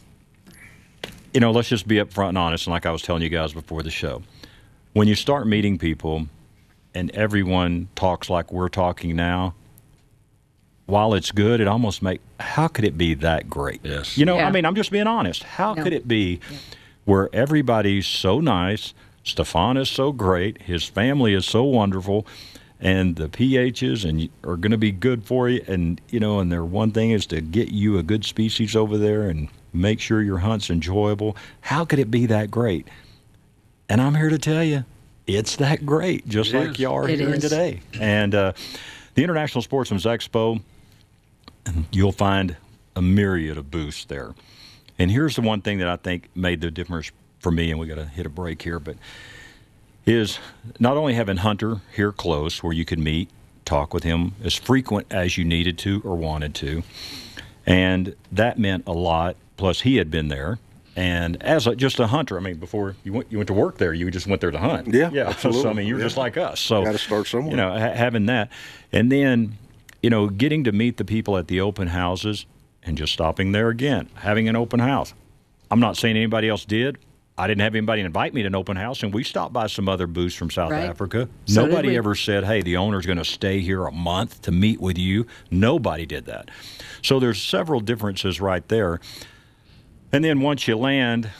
let's just be upfront and honest, and like I was telling you guys before the show. When you start meeting people and everyone talks like we're talking now, while it's good, it almost how could it be that great? Yes. I'm just being honest. How could it be where everybody's so nice, Stefan is so great, his family is so wonderful, and the pHs are going to be good for you, and and their one thing is to get you a good species over there and make sure your hunt's enjoyable. How could it be that great? And I'm here to tell you, it's that great, just like you are hearing today. And the International Sportsman's Expo, you'll find a myriad of booths there. And here's the one thing that I think made the difference for me, and we got to hit a break here, but is not only having Hunter here close where you could meet, talk with him as frequent as you needed to or wanted to, and that meant a lot. Plus, he had been there, and as just a hunter, before you went to work there, you just went there to hunt. Yeah, absolutely. So you're just like us. So got to start somewhere. Having that, and then getting to meet the people at the open houses, and just stopping there again, having an open house. I'm not saying anybody else did. I didn't have anybody invite me to an open house, and we stopped by some other booths from South Africa. So Nobody ever said, hey, the owner's going to stay here a month to meet with you. Nobody did that. So there's several differences right there. And then once you land,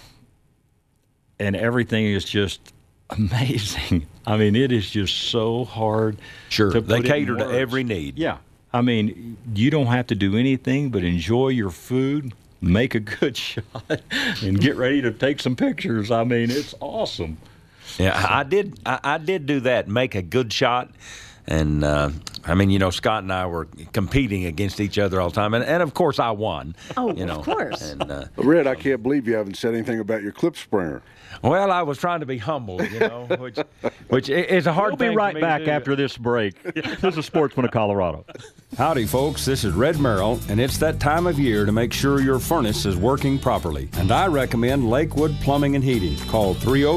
and everything is just amazing. It is just so hard. Sure, to they put cater in to words. every need. Yeah. You don't have to do anything but enjoy your food, make a good shot, and get ready to take some pictures. It's awesome. Yeah, I did do that, make a good shot, And I mean, you know, Scott and I were competing against each other all the time, and of course I won. Oh, you know. Of course. And, Red, I can't believe you haven't said anything about your clip springer. Well, I was trying to be humble, you know, which is a hard thing. We'll be right for me back to do. after this break. This is Sportsman of Colorado. Howdy, folks. This is Red Merrill, and it's that time of year to make sure your furnace is working properly. And I recommend Lakewood Plumbing and Heating. Call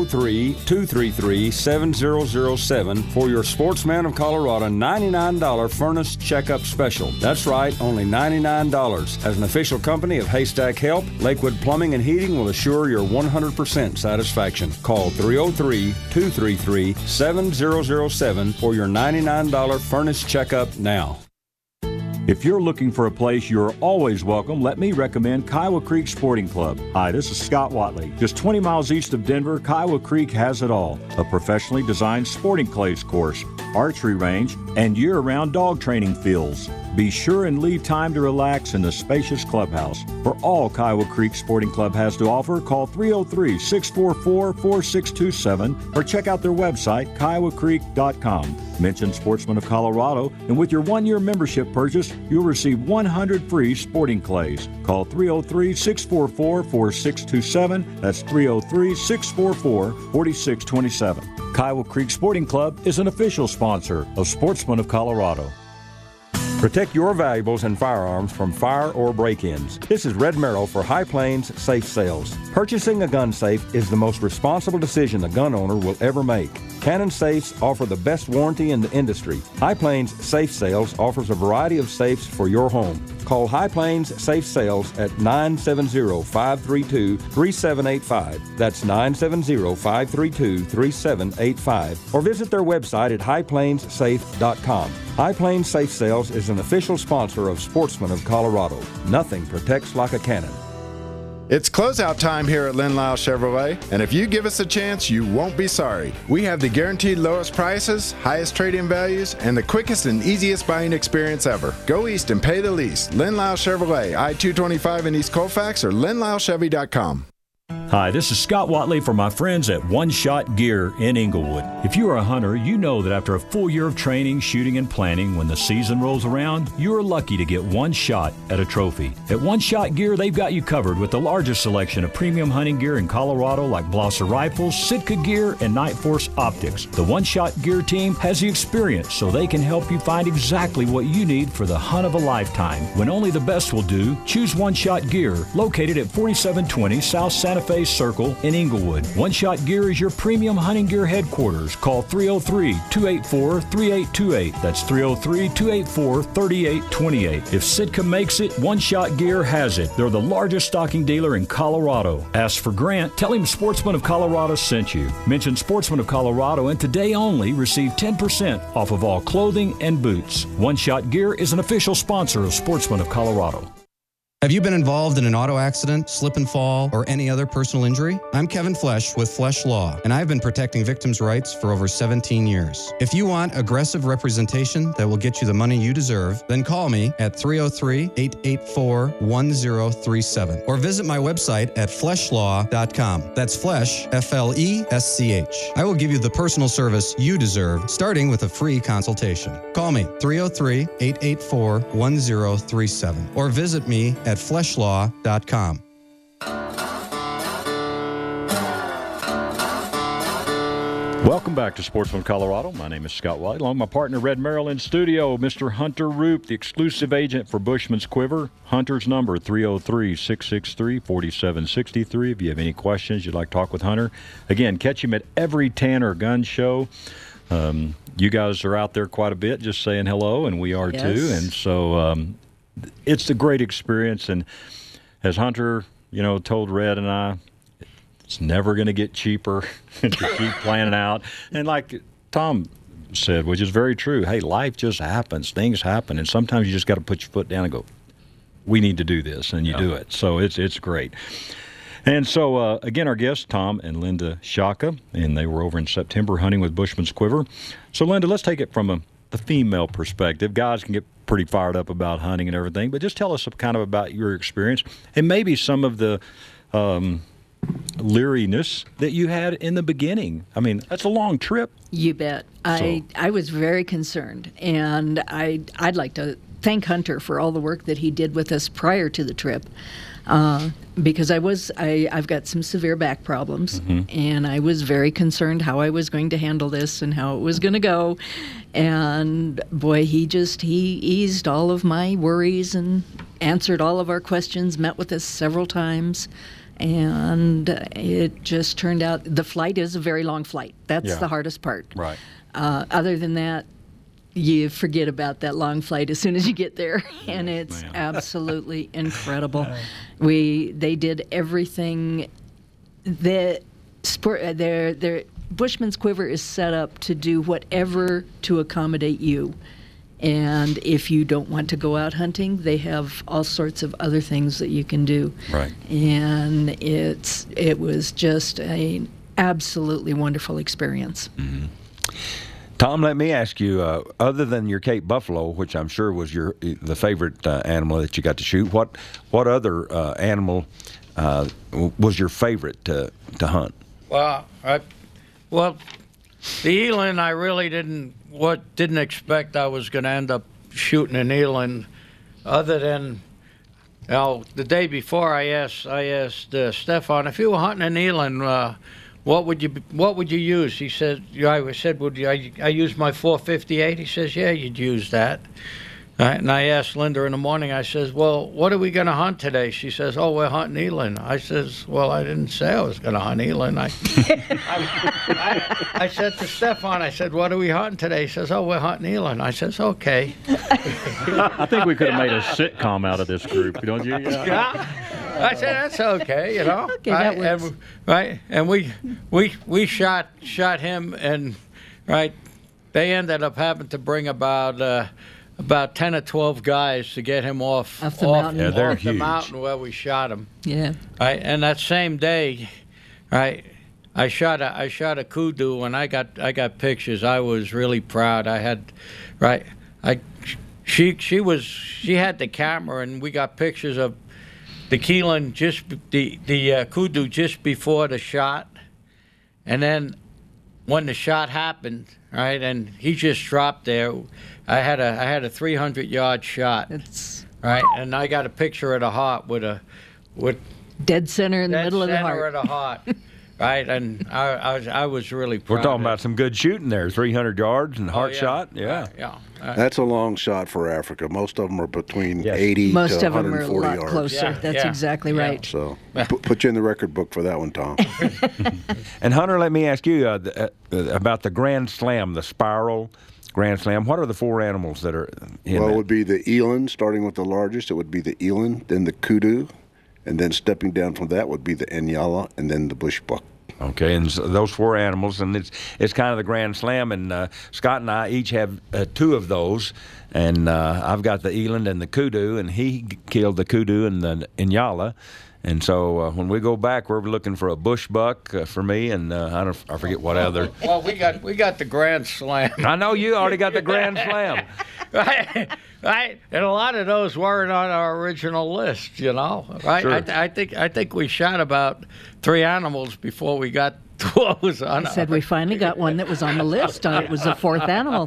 303-233-7007 for your Sportsman of Colorado $99 furnace checkup special. That's right, only $99. As an official company of Haystack Help, Lakewood Plumbing and Heating will assure your 100% satisfaction. Call 303-233-7007 for your $99 furnace checkup now. If you're looking for a place you're always welcome, let me recommend Kiowa Creek Sporting Club. Hi, this is Scott Watley. Just 20 miles east of Denver, Kiowa Creek has it all. A professionally designed sporting clays course, archery range, and year-round dog training fields. Be sure and leave time to relax in the spacious clubhouse. For all Kiowa Creek Sporting Club has to offer, call 303-644-4627 or check out their website, kiowacreek.com. Mention Sportsman of Colorado, and with your one-year membership purchase, you'll receive 100 free sporting clays. Call 303-644-4627. That's 303-644-4627. Kiowa Creek Sporting Club is an official sponsor of Sportsman of Colorado. Protect your valuables and firearms from fire or break-ins. This is Red Merrill for High Plains Safe Sales. Purchasing a gun safe is the most responsible decision a gun owner will ever make. Cannon Safes offer the best warranty in the industry. High Plains Safe Sales offers a variety of safes for your home. Call High Plains Safe Sales at 970-532-3785. That's 970-532-3785. Or visit their website at highplainssafe.com. High Plains Safe Sales is an official sponsor of Sportsman of Colorado. Nothing protects like a cannon. It's closeout time here at Len Lyle Chevrolet, and if you give us a chance, you won't be sorry. We have the guaranteed lowest prices, highest trade-in values, and the quickest and easiest buying experience ever. Go east and pay the least. Len Lyle Chevrolet, I-225 in East Colfax, or lenlylechevy.com. Hi, this is Scott Watley for my friends at One Shot Gear in Inglewood. If you are a hunter, you know that after a full year of training, shooting, and planning, when the season rolls around, you are lucky to get one shot at a trophy. At One Shot Gear, they've got you covered with the largest selection of premium hunting gear in Colorado like Blosser Rifles, Sitka Gear, and Night Force Optics. The One Shot Gear team has the experience so they can help you find exactly what you need for the hunt of a lifetime. When only the best will do, choose One Shot Gear, located at 4720 South Santa Fe Circle in Inglewood. One Shot Gear is your premium hunting gear headquarters. Call 303-284-3828. That's 303-284-3828. If Sitka makes it, One Shot Gear has it. They're the largest stocking dealer in Colorado. Ask for Grant. Tell him Sportsman of Colorado sent you. Mention Sportsman of Colorado, and today only receive 10% off of all clothing and boots. One Shot Gear is an official sponsor of Sportsman of Colorado. Have you been involved in an auto accident, slip and fall, or any other personal injury? I'm Kevin Flesh with Flesh Law, and I've been protecting victims' rights for over 17 years. If you want aggressive representation that will get you the money you deserve, then call me at 303-884-1037 or visit my website at fleshlaw.com. That's Flesh, F-L-E-S-C-H. I will give you the personal service you deserve, starting with a free consultation. Call me 303-884-1037 or visit me at fleshlaw.com. Welcome back to Sportsman Colorado. My name is Scott White, along with my partner Red Merrill in studio, Mr. Hunter Roop, the exclusive agent for Bushman's Quiver. Hunter's number 303-663-4763. If you have any questions you'd like to talk with Hunter, again, catch him at every Tanner gun show. You guys are out there quite a bit, just saying hello, and we are too. And so it's a great experience. And as Hunter, told Red and I, it's never going to get cheaper to keep planning out. And like Tom said, which is very true, hey, life just happens. Things happen. And sometimes you just got to put your foot down and go, we need to do this. And you do it. So it's great. And so, again, our guests, Tom and Linda Shaka, and they were over in September hunting with Bushman's Quiver. So, Linda, let's take it from the female perspective. Guys can get pretty fired up about hunting and everything, but just tell us kind of about your experience and maybe some of the leeriness that you had in the beginning. I mean, that's a long trip. You bet. I was very concerned, and I'd like to thank Hunter for all the work that he did with us prior to the trip, because I've got some severe back problems, and I was very concerned how I was going to handle this and how it was going to go. And boy, he eased all of my worries and answered all of our questions, met with us several times. And it just turned out the flight is a very long flight. That's the hardest part. Right. Other than that, you forget about that long flight as soon as you get there, and it's absolutely incredible. They did everything. Their Bushman's Quiver is set up to do whatever to accommodate you. And if you don't want to go out hunting, they have all sorts of other things that you can do. Right. And it was just an absolutely wonderful experience. Mm-hmm. Tom, let me ask you, other than your Cape buffalo, which I'm sure was the favorite animal that you got to shoot, what other animal was your favorite to hunt? Well, the eland, I really didn't expect I was going to end up shooting an eland. Other than, the day before, I asked Stefan, if you were hunting an eland, what would you use? He said, I said, would I use my 458? He says, yeah, you'd use that. And I asked Linda in the morning, I says, well, what are we going to hunt today? She says, oh, we're hunting eland. I says, well, I didn't say I was going to hunt eland. I said to Stefan, I said, what are we hunting today? He says, oh, we're hunting eland. I says, okay. I think we could have made a sitcom out of this group, don't you? Yeah. I said, that's okay, Okay, that works. And we shot him, and they ended up having to bring about 10 or 12 guys to get him off the mountain. Yeah, they're off the huge. mountain where we shot him. Yeah. And that same day, I shot a kudu, and I got pictures. I was really proud. I had, she had the camera, and we got pictures of the keelan the kudu just before the shot, and then when the shot happened, and he just dropped there. I had a 300-yard shot. And I got a picture of the heart with dead center in the middle of the heart. Dead center of the heart. And I was really proud. We're talking about some good shooting there, 300 yards and heart shot. Yeah. That's a long shot for Africa. Most of them are between 80 Most to of them are 140 a lot yards. closer. That's exactly right. So put you in the record book for that one, Tom. And Hunter, let me ask you about the Grand Slam, the spiral Grand Slam. What are the four animals that are in that? It would be the eland, starting with the largest. It would be the eland, then the kudu, and then stepping down from that would be the enyala, and then the bushbuck. Okay, and so those four animals, and it's kind of the Grand Slam, and Scott and I each have two of those, and I've got the eland and the kudu, and he killed the kudu and the enyala. And so when we go back, we're looking for a bushbuck for me, and I forget what other. Well, we got the Grand Slam. I know you already got the Grand Slam. Right, and a lot of those weren't on our original list, right? Sure. I think we shot about 3 animals before we got what was on. I said we finally got one that was on the list. It was the 4th animal.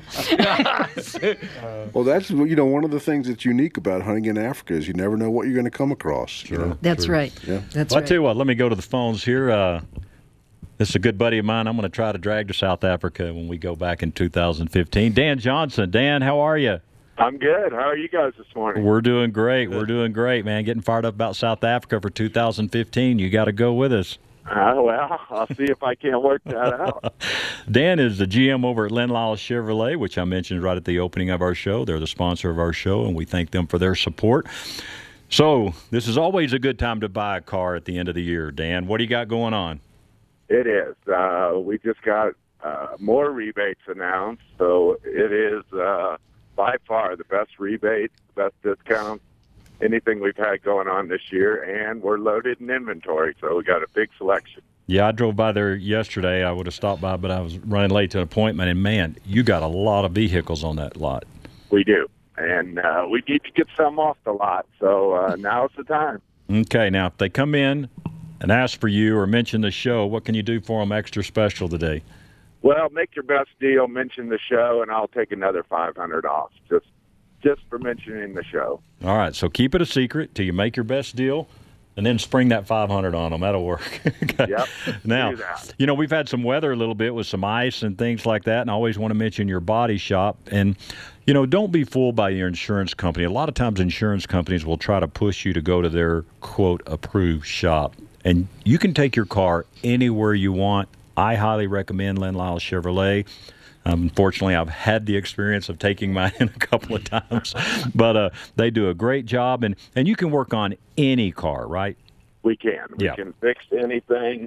Well, that's one of the things that's unique about hunting in Africa is you never know what you're going to come across. Sure. That's right. Yeah. That's I'll right. tell you what. Let me go to the phones here. This is a good buddy of mine. I'm going to try to drag to South Africa when we go back in 2015. Dan Johnson. Dan, how are you? I'm good. How are you guys this morning? We're doing great. We're doing great, man. Getting fired up about South Africa for 2015. You got to go with us. Well, I'll see if I can't work that out. Dan is the GM over at Len Lyles Chevrolet, which I mentioned right at the opening of our show. They're the sponsor of our show, and we thank them for their support. So this is always a good time to buy a car at the end of the year. Dan, what do you got going on? It is. We just got more rebates announced, so it is by far the best rebate, the best discount, anything we've had going on this year, and we're loaded in inventory, so we got a big selection. Yeah, I drove by there yesterday. I would have stopped by, but I was running late to an appointment, and, man, you got a lot of vehicles on that lot. We do, and we need to get some off the lot, so now's the time. Okay, now, if they come in and ask for you or mention the show, what can you do for them extra special today? Well, make your best deal, mention the show, and I'll take another $500 off just for mentioning the show. All right, so keep it a secret till you make your best deal, and then spring that $500 on them. That'll work. Yep. Now, we've had some weather a little bit with some ice and things like that, and I always want to mention your body shop. And, don't be fooled by your insurance company. A lot of times insurance companies will try to push you to go to their, quote, approved shop. And you can take your car anywhere you want. I highly recommend Len Lyles Chevrolet. Unfortunately, I've had the experience of taking mine a couple of times, but they do a great job, and you can work on any car, right? We can. We can fix anything.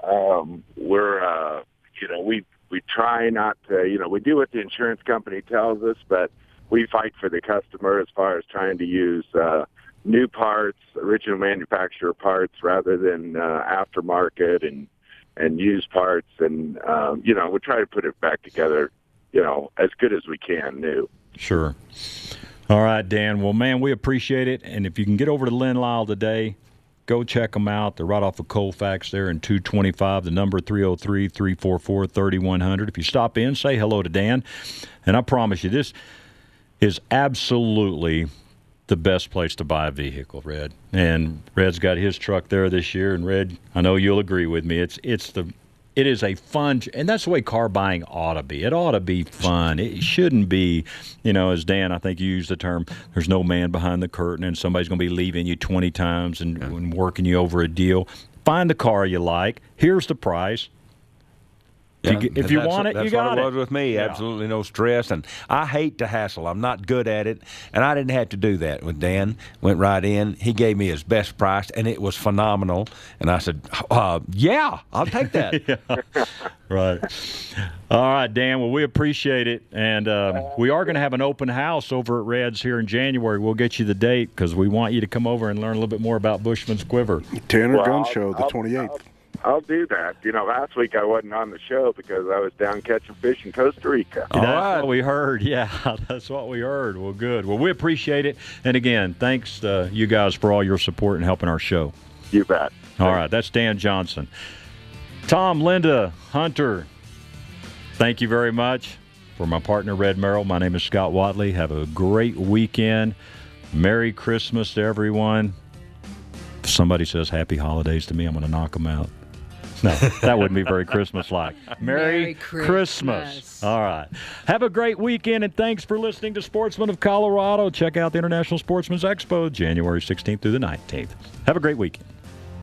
We try not to, we do what the insurance company tells us, but we fight for the customer as far as trying to use new parts, original manufacturer parts, rather than aftermarket and used parts, and we try to put it back together, as good as we can new. Sure. All right, Dan. Well, man, we appreciate it. And if you can get over to Len Lyle today, go check them out. They're right off of Colfax there in 225. The number 303-344-3100. If you stop in, say hello to Dan. And I promise you, this is absolutely the best place to buy a vehicle, Red. And Red's got his truck there this year, and Red, I know you'll agree with me. It is a fun, and that's the way car buying ought to be. It ought to be fun. It shouldn't be, as Dan, I think you used the term, there's no man behind the curtain and somebody's going to be leaving you 20 times and working you over a deal. Find the car you like. Here's the price. If you want it, you got it. That's what it was with me. Yeah. Absolutely no stress. And I hate to hassle. I'm not good at it. And I didn't have to do that with Dan. Went right in. He gave me his best price, and it was phenomenal. And I said, yeah, I'll take that. Right. All right, Dan. Well, we appreciate it. And we are going to have an open house over at Red's here in January. We'll get you the date because we want you to come over and learn a little bit more about Bushman's Quiver. Tanner Gun Show, the 28th. I'll do that. Last week I wasn't on the show because I was down catching fish in Costa Rica. That's what we heard. Yeah, that's what we heard. Well, good. Well, we appreciate it. And again, thanks you guys for all your support and helping our show. You bet. All right, that's Dan Johnson. Tom, Linda, Hunter, thank you very much. For my partner, Red Merrill, my name is Scott Watley. Have a great weekend. Merry Christmas to everyone. If somebody says happy holidays to me, I'm going to knock them out. No, that wouldn't be very Christmas-like. Merry Christmas. All right. Have a great weekend, and thanks for listening to Sportsman of Colorado. Check out the International Sportsman's Expo, January 16th through the 19th. Have a great weekend.